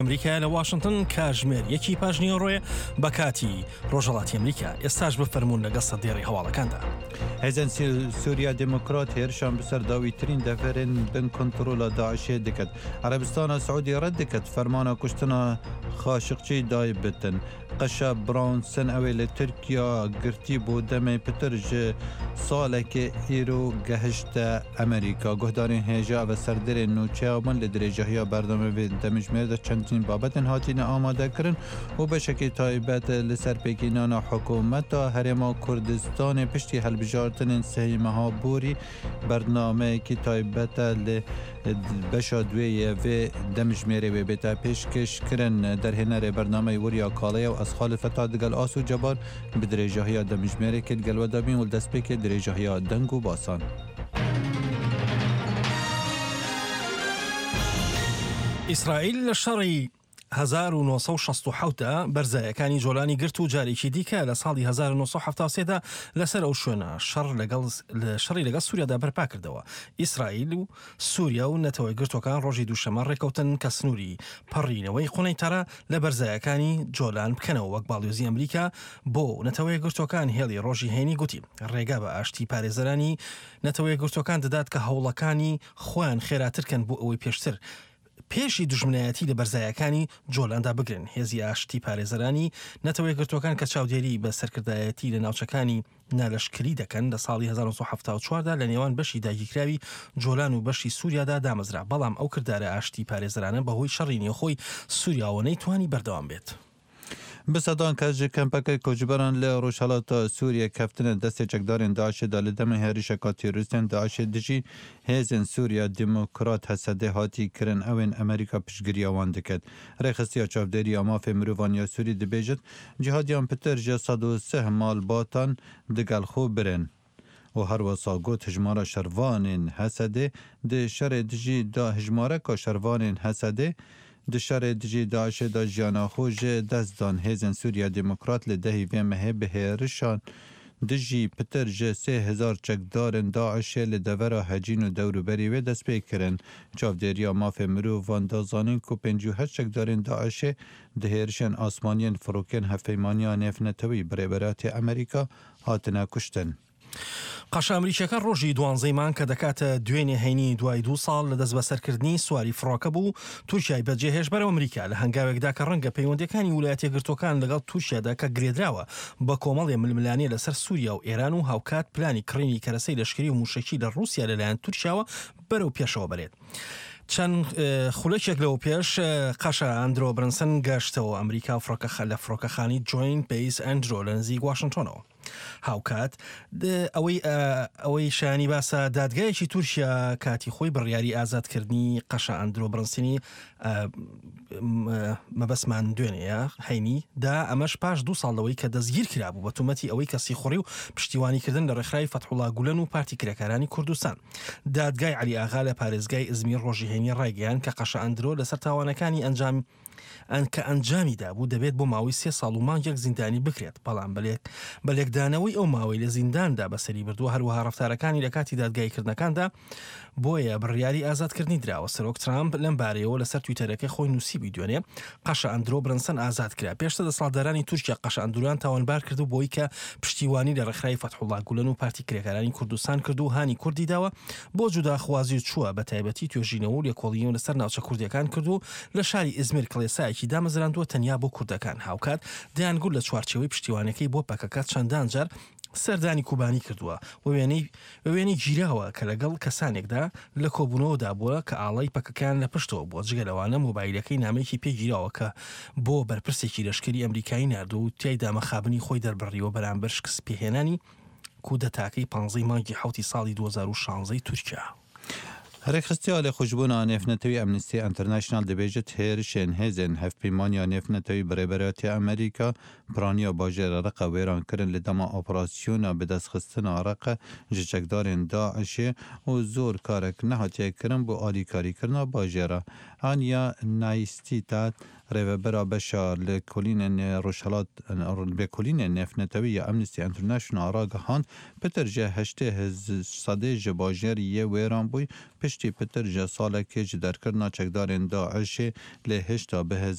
ئەمریکا لە واشنگتن کاژمێر یەکی پاژنیۆڕۆیە بە کاتی ڕۆژهەڵاتی ئەمریکا ئێستاش بفەرمونون لەگەڵ سەدێڕی هەواڵەکاندا. هێزن سووریا دموکرات هێرشان بسەر داویترین دەفەرên بن کنترۆلا داعشê diket. Erebistana Saûdî red diket fermana kuştina Xaşiqçî dayê bitin. Qeşa Brownson ew ê li Tirkiya girtî bû demê pitir ji salekê îro gehişte Amerîka. Guhdarên hêja ve serdirên nûçeya bin li dirêjehiya berdamevê demijmêr de çendîn babetên hatîne amadekirin û beşekî taybet li ser pêkînana hikûmeta Herêma Kurdistanê piştî helbijartinên sehî meha borî bernameyekî taybet li beşa duêyê vê demijmêrê wê bête pêşkêş kirin derhênerê bernameyê weriya kaleya û ez xalê feta digel asû cebar bi dirêjehiya demijmêrekê digel we dabîn û destpêkê dirêjehiya deng û basan. ئیسرائیل لە شەڕی 1960 بەرزایەکانی جۆلانی گرت و جارێکی دیکە لە ساڵی 1970دا لەسەر ئەو شوێنە شەڕی لەگەڵ سووریادا بەرپا کردەوە. ئیسرائیل و سووریا و نەتەوەی گرتوەکان ڕۆژی دووشەمە ڕێکەوتن کە سنووری پەڕینەوەی قونەیتەرە لە بەرزایەکانی جۆلان بکەنەوە وەک باڵیۆزی ئەمریکا بۆ نەتەوەی گرتوەکان هێڵی ڕۆژی هێنی گوتی ڕێگا بە ئاشتی پارێزەرانی نەتەوەی گرتوەکان دەدات کە هەوڵەکانی خۆیان خێراترکەن بۆ ئەوەی پێشتر پێشی دوژمنایەتی لە بەرزایەکانی جۆلاندا بگرن. هێزی ئاشتی پارێزەرانی نەتەوەی گرتوەکان کە چاودێری بە سەرکردایەتی لە ناوچەکانی نالەشکری دەکەن لە ساڵی 1970دا لە نێوان بەشی داگیرکراوی جۆلان و بەشی سووریادا دامەزرا، بەڵام ئەو کردارە ئاشتی پارێزەرانە بەهۆی شەڕی نێوخۆی سووریاوە نەیتوانی بەردەوام بێت. Bisedan kes ji kempekê koçberan li Rojhilata Sûriye keftine destê çekdarên Daişê da li demê herîşeka terorîstên Daişê dijî hêzên Sûriya Demokrat Hesedê hatî kirin ewên Amerîka piştgiriya wan diket. Rêxistiya çavdêriya mafê mirovan ya Sûrî dibêjin cihadiyan pitir ji 103 malbatan digel xwe birin. û her wesa got hijmara şervanên Hesedê di şerê dijî da hijmareka şervanên Hesedê di şerê dijî Daişê da jiyana xwe ji dest dan. Hêzên Sûriya Demokrat li dehî vê mehê bi hêrişan dijî pitir ji 3000 çekdarên Daişê li devera hecîn û dewrûberî wê dest pê kirin. Çavdêriya mafê mirovan da zanîn ku 58 çekdarên Daişê di hêrişên asmaniyên firokên hevpeymaniya nêvnetewî Birêberatê Amerîka hatine kuştin. قەشە ئەمریکیەکە ڕۆژی 12مان کە دەکاتە دوێنێ هەینی دوای 2 ساڵ لە دەست بەسەرکردنی سواری فڕۆکە بوو تورکیای بەجێهێش بەرەو ئەمریکا لە هەنگاوێکدا کە ڕەنگە پەیوەندیەکانی ویلایەتە یەکگرتووەکان لەگەڵ تورکیادا کە گرێدراوە بە کۆمەڵێ ململانێ لەسەر سووریا و ئێران و هاوکات پلانی کڕینی کەرەسەی لەشکری و موشەکی لە رووسیا لەلایەن تورکیاوە بەرەو پێشەوە بەرێت. چەند خولەکێک لەوە پێش قەشە ئەندرۆ برنسن گەشتەوە ئەمریکا لە فڕۆکەخانی جوین پیس ئەندرۆ لە نزیک واشنگتۆنەوە. هاوکات ئەوەی شانی باسە دادگایەکی تورکیا کاتی خۆی بڕیاری ئازادکردنی قەشە ئەندرۆ برنسنی مەبەسمان دوێنەیە هەینی دا ئەمەش پاش 2 ساڵەوەی کە دەستگیر کرابوو بە تومەتی ئەوەی کەسی خوڕی و پشتیوانیکردن لە ڕێکخراوی فەتحوڵا گولەن و پارتی کرێکارانی کوردستان. دادگای عەلی ئاغا لە پارێزگای ئزمیر ڕۆژی هێنی ڕایگەیان کە قەشە ئەندرۆ لەسەر تاوانەکانی کە ئەنجامیدا بوو دەبێت بۆ ماوەی 3 ساڵ و مانگێک زیندانی بکرێت، بەڵام بەلێکدانەوەی ئەو ماوەی لە زینداندا بەسەری بردووە هەروەها ڕەفتارەکانی لە کاتی دادگایکردنەکاندا بۆیە بڕیاری ئازادکردنی دراوە. سەرۆک ترامپ لەم بارەیەوە لەسەر تویتەرەکەی خۆی نووسیبی دوێنێ قەشە ئەندرۆ برنسن ئازاد کرا. پێشتر دەسەڵاتدارانی تورکیا قەشە ئەندروان تاوانبار کرد و بۆی کە پشتیوانی لە ڕێکخراوی فەتحوڵا گولەن و پارتی کرێکارانی کوردستان کرد و هانی کوردی داوە بۆ جوداخوازی چووە بە تایبەتی توێژینەوە و لێکۆڵینەوە لەسەر ناوچە کوردیەکان کرد و لە شاری ئیزمیر کڵێسایەکی دامەزراندووە تەنیا بۆ کوردەکان. هاوکات دەیانگوت لە چوارچێوەی پشتیوانەکەی بۆ پەکەکات چەندان جار سەردانی کوبانی کردووە وێنەی گیراوە کە لەگەڵ کەسانێکدا لە کۆبوونەوەدا بووە کە ئاڵای پەکەکان لە پشتەوە بۆ جگەلەوانە مۆبایلەکەی نامەیەکی پێگیراوە کە بۆ بەرپرسێکی لەشکری ئەمریکایی نردوو و تیایدا مەخابنی خۆی دەربڕیەوە بەرامبەر شکست پێهێنانی کودەتاکەی 15 مانگی 7 ساڵی 2016 تورکیا. Rêxistiya lêxweşbûna nêvnetewî Amnesty International dibêje hêrişên hêzên hevpeymaniya nêvnetewî Birêberatê Amerîka piraniya bajêra Reqa wêran kirin li dema operasyona bi destxistina Reqa ji çekdarên Daişê û zor karek nehatiye kirin bû alîkarîkirina bajêra. Aniya Naîstîtat rêvebera beşa li kolînên Rojhilat bê kolînên nêvnetewî ya Amnesty International ragihand pitir ji 8 sedê ji bajêriyê wêran bûy هشتی پتر جا سالکی ji derkirina çekdarên Daişê lê hişta bi